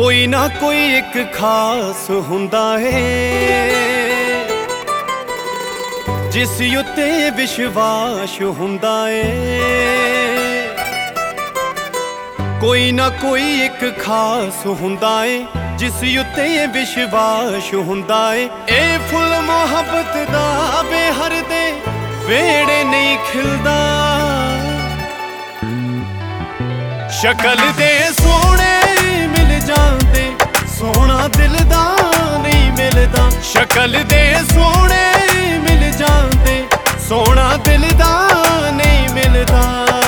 कोई ना कोई एक खास हुंदा है जिस उत्ते विश्वास हुंदा है। कोई ना कोई एक खास हुंदा है जिस उत्ते विश्वास हुंदा है। ए फुल मोहब्बत दा बेहर दे वेड़े नहीं खिलदा, शक्ल दे सोने मिल जांदे सोना दिल दा नहीं मिलदा। शक्ल दे सोने मिल जांदे सोना दिल दा नहीं मिलदा।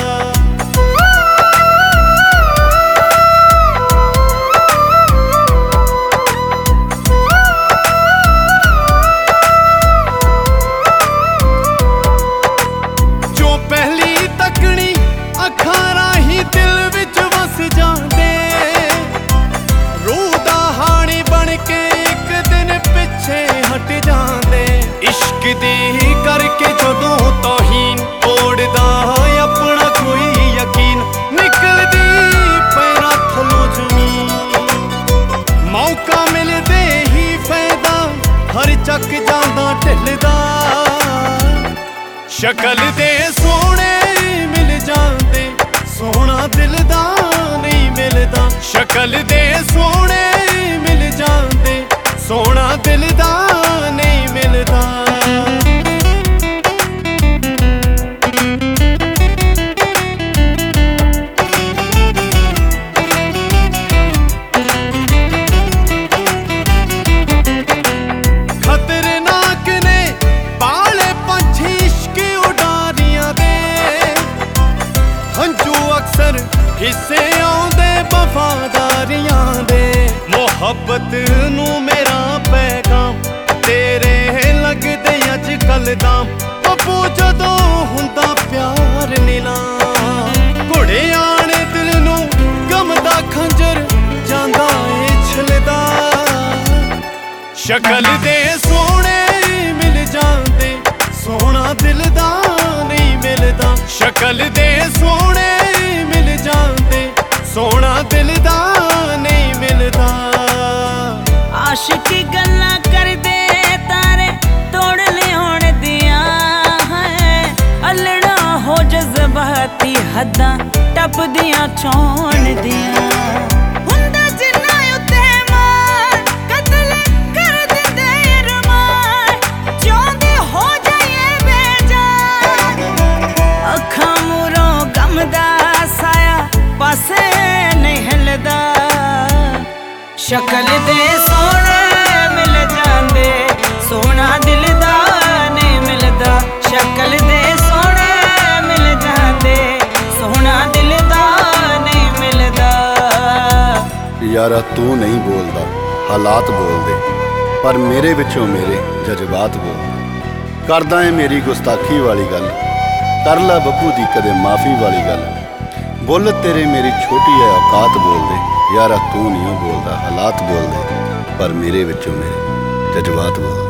जो पहली तकनी अखां राही दिल विच वस जांदे, रूह दा हानी बन के एक दिन पिछे हट जांदे। इश्क दी करके जदों तौहीन तोड़दा अपना कोई यकीन, निकलदी पैरां थल्लों जमीन। मौका मिलदे ही फायदा हर चक जांदा ढिलदा, शक्ल दे सोने मिल जांदे सोना दिल दा नहीं मिलदा। शक्ल दे सोने मिल जांदे सोना दिल दा नहीं मिलदा। खतरनाक ने पाले पंछी इश्क उडारियां दे, हंझू अक्सर हिस्से आउंदे वफादारियां दे। मुहब्बत नू मेरा पैगाम तेरे लगदे अजकल दाम, पप्पू जदों हुंदा प्यार नीलाम। घोड़े आने दिल नू गम दा खंजर जांदा ए छिलदा, शक्ल दे सोने मिल जांदे सोना दिल दा नहीं मिलदा। शक्ल दे सोने मिल जांदे सोना दिल दा नहीं मिलदा। आशिकी गल्लां करदे तारे तोड़ने होण दियां है, अलड़ा हो जज्बाती हद्दां टपदियां चौन दियां। हुंदा जिन्ना उत्ते मार कतल कर दिंदे अरमान, चाहुंदे हो जाइए बेजान। अखां मूरों गम दा साया पासे नहीं हिलदा, शक्ल दे सोने मिल जांदे सोना दिल दा नहीं मिलदा। शक्ल दे सोने मिल जांदे सोना दिल दा नहीं मिलदा। यारा तू नहीं बोलदा हालात बोलदे, पर मेरे विचों मेरे जज्बात बोलदे। करदा है मेरी गुस्ताखी वाली गल, कर ला बब्बू दी कदे माफ़ी वाली गल। बुल तेरे मेरी छोटी है औकात बोलदे, यारा तू नहीं बोलदा हालात बोलदे, पर मेरे विचों मेरे जज्बात बोलदे।